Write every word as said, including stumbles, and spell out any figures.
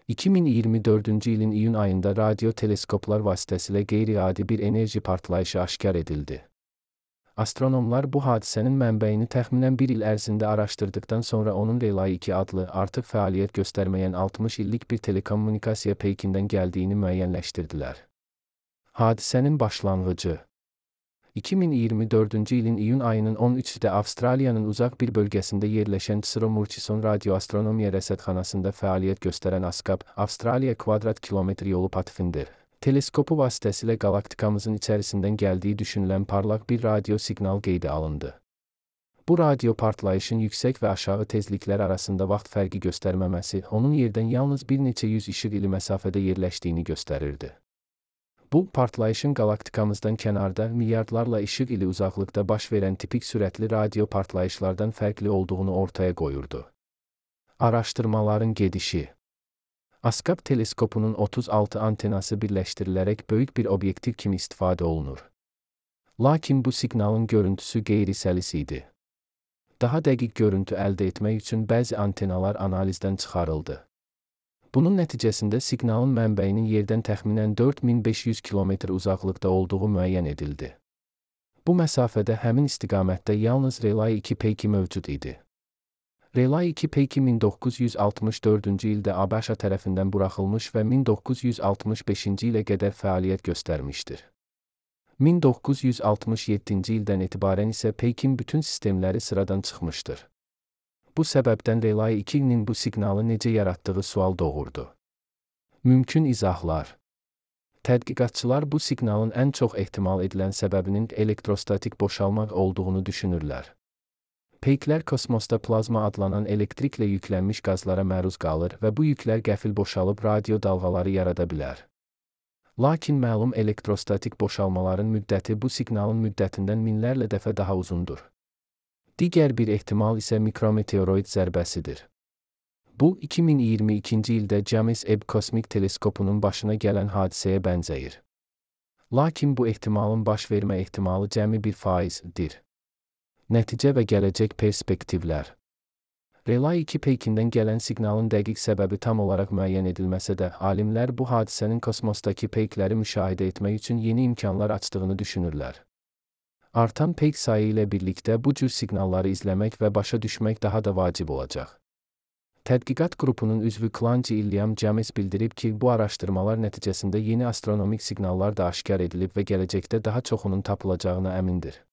iki min iyirmi dördüncü ilin iyun ayında radyo teleskoplar vasitəsilə qeyri-adi bir enerji partlayışı aşkar edildi. Astronomlar bu hadisənin mənbəyini təxminən bir il ərzində araşdırdıkdan sonra onun Relay iki adlı artıq fəaliyyət göstərməyən altmış illik bir telekommunikasiya peykindən gəldiyini müəyyənləşdirdilər. Hadisənin başlanğıcı iki min iyirmi dördüncü ilin iyun ayının on üçündə Avstraliyanın uzaq bir bölgəsində yerləşən Ciro Murchison Radioastronomiya Rəsədxanasında fəaliyyət göstərən ASKAP, Avstraliya kvadrat kilometr yolu patifindir. Teleskopu vasitəsilə qalaktikamızın içərisindən gəldiyi düşünülən parlaq bir radio siqnal qeydə alındı. Bu radio partlayışın yüksək və aşağı tezliklər arasında vaxt fərqi göstərməməsi, onun yerdən yalnız bir neçə yüz işıq ili məsafədə yerləşdiyini göstərirdi. Bu, partlayışın qalaktikamızdan kənarda milyardlarla işıq ili uzaqlıqda baş verən tipik sürətli radio partlayışlardan fərqli olduğunu ortaya qoyurdu. Araşdırmaların gedişi ASKAP teleskopunun otuz altı antenası birləşdirilərək böyük bir obyektiv kimi istifadə olunur. Lakin bu siqnalın görüntüsü qeyri-səlis idi. Daha dəqiq görüntü əldə etmək üçün bəzi antenalar analizdən çıxarıldı. Bunun nəticəsində siqnalın mənbəyinin yerdən təxminən dörd min beş yüz kilometr uzaqlıqda olduğu müəyyən edildi. Bu məsafədə həmin istiqamətdə yalnız Relay iki peyki mövcud idi. Relay iki peyki min doqquz yüz altmış dördüncü ildə ABŞ tərəfindən buraxılmış və min doqquz yüz altmış beşinci ilə qədər fəaliyyət göstərmişdir. min doqquz yüz altmış yeddinci ildən etibarən isə peykin bütün sistemləri sıradan çıxmışdır. Bu səbəbdən Relay ikinin bu siqnalı necə yaratdığı sual doğurdu. Mümkün izahlar. Tədqiqatçılar bu siqnalın ən çox ehtimal edilən səbəbinin elektrostatik boşalmaq olduğunu düşünürlər. Peyklər kosmosda plazma adlanan elektriklə yüklənmiş qazlara məruz qalır və bu yüklər qəfil boşalıb radio dalğaları yarada bilər. Lakin məlum elektrostatik boşalmaların müddəti bu siqnalın müddətindən minlərlə dəfə daha uzundur. Digər bir ehtimal isə mikrometeoroid zərbəsidir. Bu, iki min iyirmi ikinci ildə James Webb kosmik teleskopunun başına gələn hadisəyə bənzəyir. Lakin bu ehtimalın baş vermə ehtimalı cəmi bir faizdir. Nəticə və gələcək perspektivlər. Relay iki peykindən gələn siqnalın dəqiq səbəbi tam olaraq müəyyən edilməsə də, alimlər bu hadisənin kosmosdakı peykləri müşahidə etmək üçün yeni imkanlar açdığını düşünürlər. Artan peyk sayı ilə birlikdə bu cür siqnalları izləmək və başa düşmək daha da vacib olacaq. Tədqiqat qrupunun üzvü Clancy İlyam James bildirib ki, bu araşdırmalar nəticəsində yeni astronomik siqnallar da aşkar edilib və gələcəkdə daha çoxunun tapılacağına əmindir.